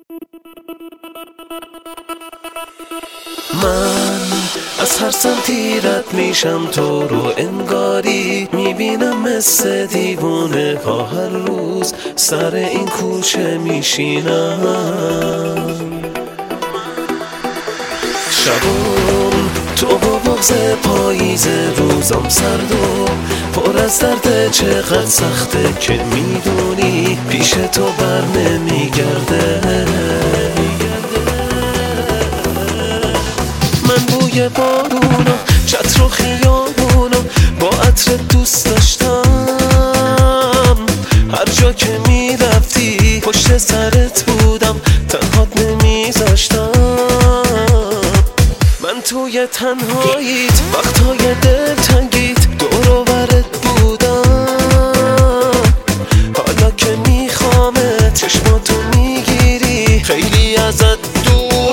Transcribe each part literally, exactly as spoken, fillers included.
من از هر سمتی رد میشم تو رو انگاری میبینم مثل دیوونه ها هر روز سر این کوچه میشینم. شبون تو با بغض پاییز روزم سرد و پر از درد چقدر سخته که میدونی پیش تو بر نمیگرده. من بوی بارونا چتر و خیابونا با عطر دوست داشتم. هر جا که میرفتی پشت سرت بودم تنهات نمیذاشتم. من توی تنهاییت وقتهای دلتنگیت دور و برت بودم. حالا که میخوامت چشماتو میگیری خیلی ازت دور.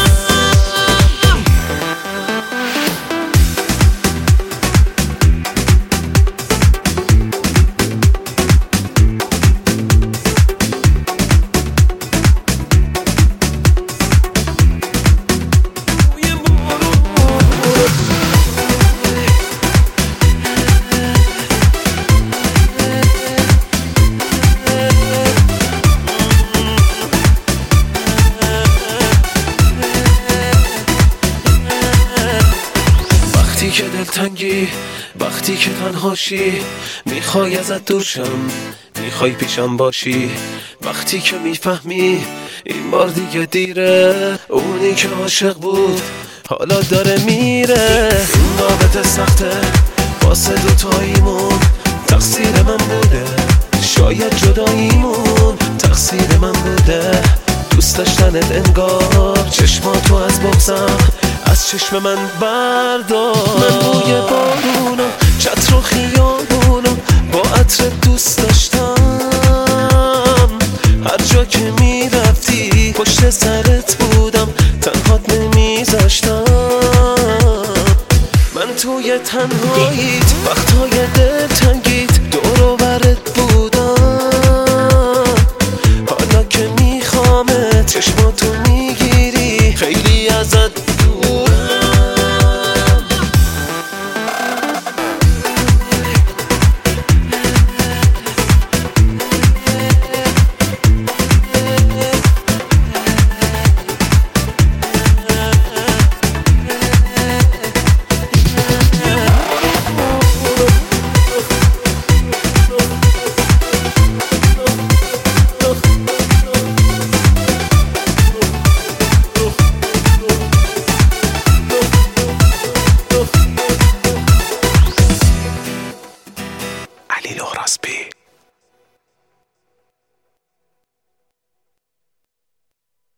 وقتی که دلتنگی، وقتی که تنهاشی، میخوای ازت دور شم، میخوای پیشم باشی. وقتی که میفهمی این بار دیگه دیره، اونی که عاشق بود حالا داره میره. این رابطه سخته واسه دوتاییمون، تقصیر من بوده، شاید جداییمون تقصیر من بوده. دوست داشتنت انگار چشماتو از بغضم از چشم من بردار. من بوی بارونا چتر و خیابونا با عطر دوست داشتم. هر جا که میرفتی پشت سرت بودم تنهات نمیذاشتم. من توی تنهاییت وقتهای دلتنگیت دور و برت بودم. حالا که میخوامت چشماتو